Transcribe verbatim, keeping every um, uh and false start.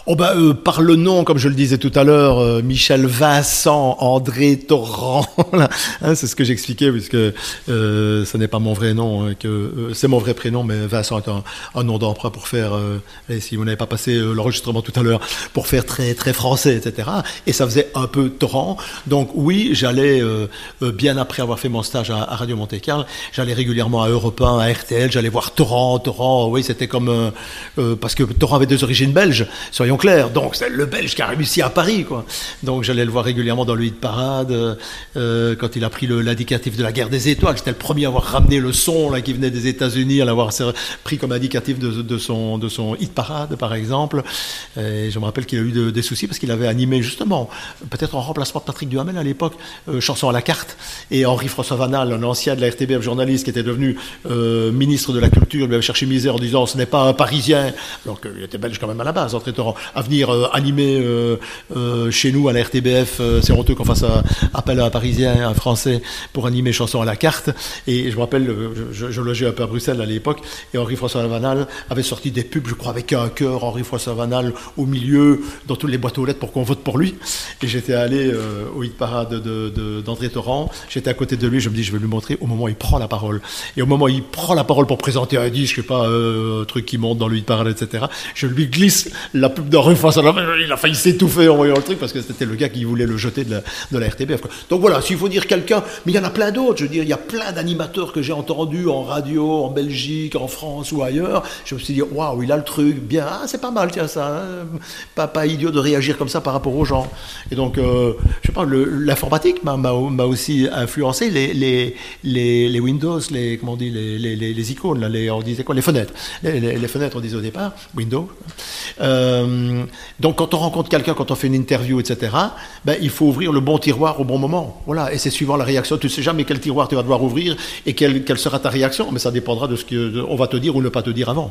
Oh bah, euh, par le nom, comme je le disais tout à l'heure, euh, Michel Vincent André Torrent, hein, c'est ce que j'expliquais, puisque euh, ce n'est pas mon vrai nom, hein, que euh, c'est mon vrai prénom, mais Vincent est un, un nom d'emprunt pour faire, euh, et si vous n'avez pas passé euh, l'enregistrement tout à l'heure, pour faire très très français, et cetera. Et ça faisait un peu Torrent. Donc oui, j'allais, euh, euh, bien après avoir fait mon stage à, à Radio Monte-Carlo, j'allais régulièrement à Europe un, à R T L, j'allais voir Torrent, Torrent, oui, c'était comme... Euh, euh, parce que Torrent avait des origines belges, soyons clairs, donc c'est le Belge qui a réussi à Paris, quoi. Donc j'allais le voir régulièrement dans le hit parade, euh, quand il a pris le, l'indicatif de la guerre des étoiles, c'était le premier à avoir ramené le son là, qui venait des États-Unis, à l'avoir pris comme indicatif de, de, son, de son hit parade, par exemple. Et je me rappelle qu'il a eu de, des soucis parce qu'il avait animé justement, peut-être en remplacement de Patrick Duhamel à l'époque, euh, Chanson à la carte, et Henri-François Vanal, un ancien de la R T B F journaliste qui était devenu euh, ministre de la Culture, lui avait cherché misère en disant ce n'est pas un Parisien, alors qu'il était belge quand même à la base, André Torrent, à venir euh, animer euh, euh, chez nous à la R T B F, euh, c'est honteux qu'on fasse un, appel à un Parisien, un Français, pour animer Chanson à la carte. Et je me rappelle, je, je logeais un peu à Bruxelles à l'époque, et Henri-François Vanal avait sorti des pubs, je crois, avec un cœur, Henri-François Vanal au milieu, dans toutes les boîtes aux lettres pour qu'on vote pour lui. Et j'étais allé euh, au hit parade de, de, d'André Torrent, j'étais à côté de lui, je me dis, je vais lui montrer au moment où il prend la parole. Et au moment où il prend la parole pour présenter un disque, je sais pas, euh, un truc qui monte dans le hit parade, et cetera, je lui glisse la pub d'Henri-François Vanal, il a failli s'étouffer en voyant le truc, parce que c'était le gars qui voulait le jeter de la, de la R T B F, quoi. Donc voilà, s'il faut dire quelqu'un, mais il y en a plein d'autres, je veux dire, il y a plein d'animateurs que j'ai entendus en radio, en Belgique, en France ou ailleurs, je me suis dit, waouh, il a le truc, bien, ah, c'est pas mal, tiens, ça, hein, pas, pas idiot de réagir comme ça par rapport aux gens. Et donc, euh, je sais pas, le, l'informatique m'a, m'a, m'a aussi influencé, les, les, les, les Windows, les, comment on dit, les, les, les, les icônes, là, les, on disait quoi, les fenêtres, les, les, les fenêtres, on disait au départ, Windows. Euh, donc, quand on rencontre quelqu'un, quand on fait une interview, et cetera, ben, il faut ouvrir le bon tiroir au bon moment. Voilà, et c'est suivant la réaction. Tu ne sais jamais quel tiroir tu vas devoir ouvrir et quelle, quelle sera ta réaction, mais ça dépendra de ce qu'on va te dire ou ne pas te dire avant.